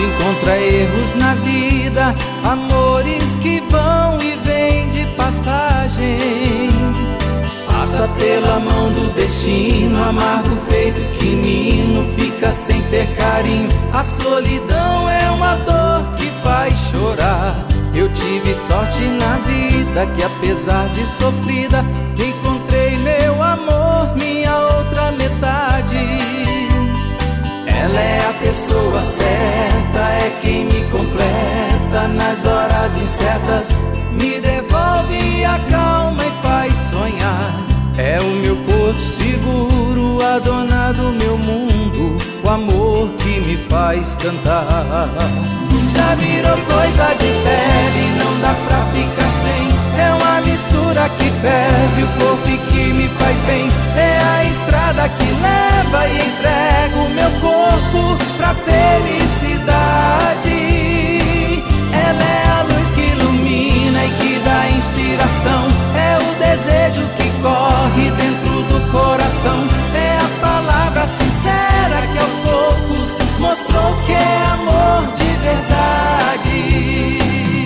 encontra erros na vida, amores que vão e vêm de passagem. Passa pela mão do destino, amargo feito quinino, fica sem ter carinho. A solidão é uma dor que faz chorar. Eu tive sorte na vida, que apesar de sofrida, que encontrei meu amor, minha outra metade. Ela é a pessoa certa, é quem me completa nas horas incertas, me devolve a calma e faz sonhar. É o meu porto seguro, a dona do meu mundo, o amor que me faz cantar. Já virou coisa de pele, não dá pra ficar sem. É uma mistura que ferve o corpo e que me faz bem. É a estrada que leva e entrega o meu corpo pra felicidade. Ela é a luz que ilumina e que dá inspiração. É o desejo que corre dentro do coração. É a palavra sincera que aos poucos mostrou que é amor de verdade.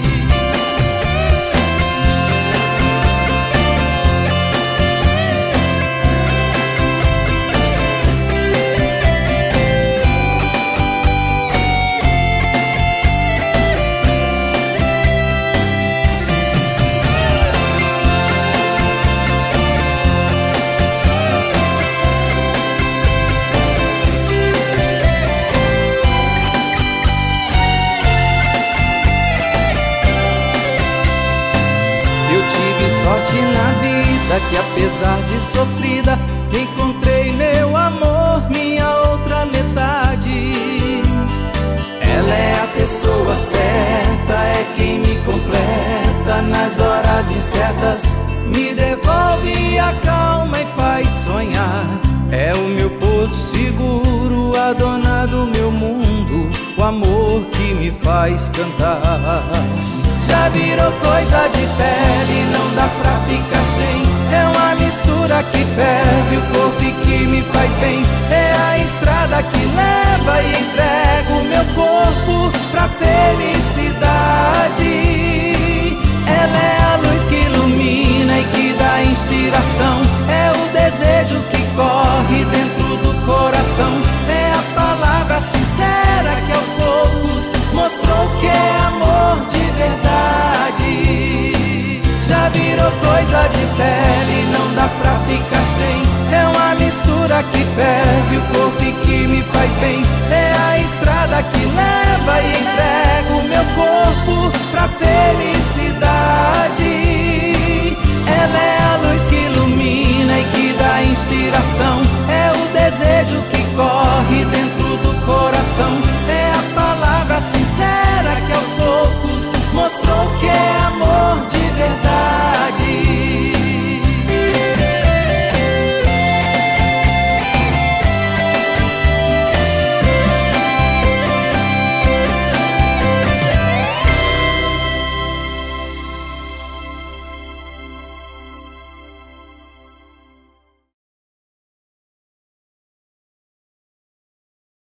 Sorte na vida, que apesar de sofrida, encontrei meu amor, minha outra metade. Ela é a pessoa certa, é quem me completa nas horas incertas, me devolve a calma e faz sonhar. É o meu porto seguro, a dona do meu mundo, o amor que me faz cantar. Já virou coisa de pele, não dá pra ficar sem. É uma mistura que ferve o corpo e que me faz bem. É a estrada que leva e entrega o meu corpo pra felicidade. Ela é a luz que ilumina e que dá inspiração. É o desejo que corre dentro do coração. É a palavra sincera que aos poucos mostrou que é amor de verdade. Já virou coisa de pele, não dá pra ficar sem. É uma mistura que ferve o corpo e que me faz bem. É a estrada que leva e entrega